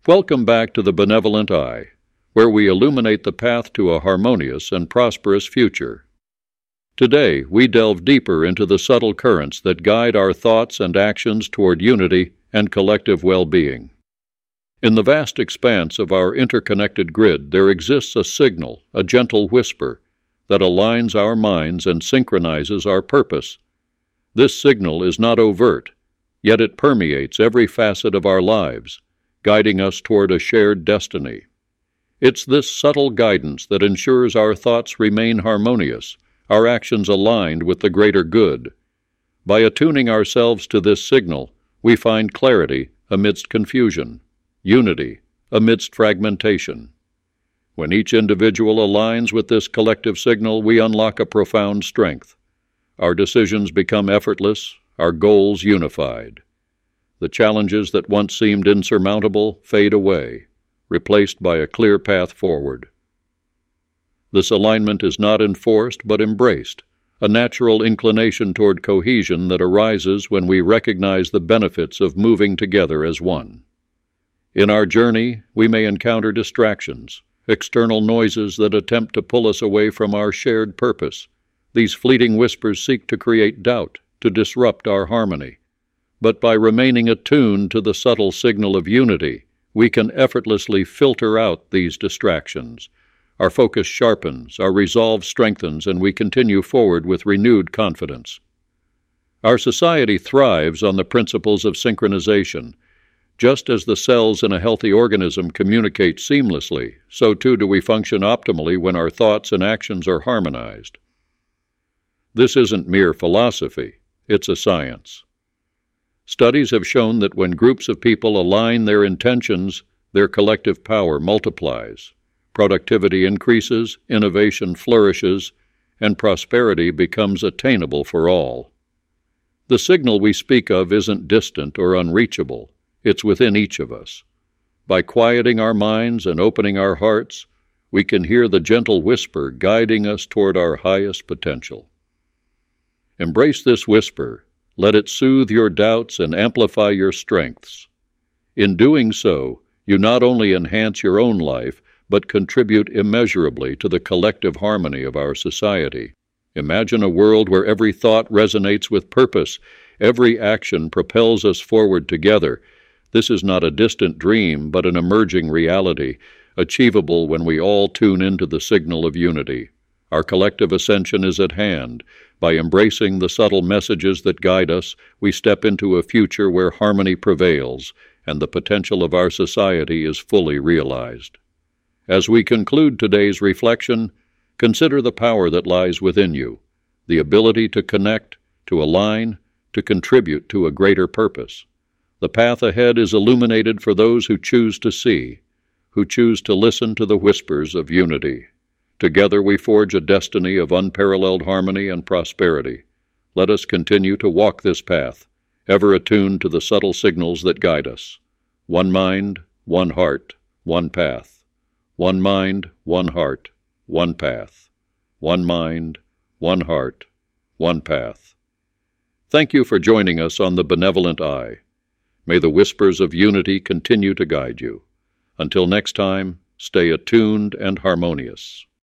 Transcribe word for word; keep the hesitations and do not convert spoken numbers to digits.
Welcome back to the Benevolent Eye, where we illuminate the path to a harmonious and prosperous future. Today, we delve deeper into the subtle currents that guide our thoughts and actions toward unity and collective well-being. In the vast expanse of our interconnected grid, there exists a signal, a gentle whisper, that aligns our minds and synchronizes our purpose. This signal is not overt, yet it permeates every facet of our lives, guiding us toward a shared destiny. It's this subtle guidance that ensures our thoughts remain harmonious, our actions aligned with the greater good. By attuning ourselves to this signal, we find clarity amidst confusion, unity amidst fragmentation. When each individual aligns with this collective signal, we unlock a profound strength. Our decisions become effortless, our goals unified. The challenges that once seemed insurmountable fade away, replaced by a clear path forward. This alignment is not enforced but embraced, a natural inclination toward cohesion that arises when we recognize the benefits of moving together as one. In our journey, we may encounter distractions, external noises that attempt to pull us away from our shared purpose. These fleeting whispers seek to create doubt, to disrupt our harmony. But by remaining attuned to the subtle signal of unity, we can effortlessly filter out these distractions. Our focus sharpens, our resolve strengthens, and we continue forward with renewed confidence. Our society thrives on the principles of synchronization. Just as the cells in a healthy organism communicate seamlessly, so too do we function optimally when our thoughts and actions are harmonized. This isn't mere philosophy, it's a science. Studies have shown that when groups of people align their intentions, their collective power multiplies, productivity increases, innovation flourishes, and prosperity becomes attainable for all. The signal we speak of isn't distant or unreachable, it's within each of us. By quieting our minds and opening our hearts, we can hear the gentle whisper guiding us toward our highest potential. Embrace this whisper. Let it soothe your doubts and amplify your strengths. In doing so, you not only enhance your own life, but contribute immeasurably to the collective harmony of our society. Imagine a world where every thought resonates with purpose, every action propels us forward together. This is not a distant dream, but an emerging reality, achievable when we all tune into the signal of unity. Our collective ascension is at hand. By embracing the subtle messages that guide us, we step into a future where harmony prevails and the potential of our society is fully realized. As we conclude today's reflection, consider the power that lies within you, the ability to connect, to align, to contribute to a greater purpose. The path ahead is illuminated for those who choose to see, who choose to listen to the whispers of unity. Together we forge a destiny of unparalleled harmony and prosperity. Let us continue to walk this path, ever attuned to the subtle signals that guide us. One mind, one heart, one path. One mind, one heart, one path. One mind, one heart, one path. Thank you for joining us on the Benevolent Eye. May the whispers of unity continue to guide you. Until next time, stay attuned and harmonious.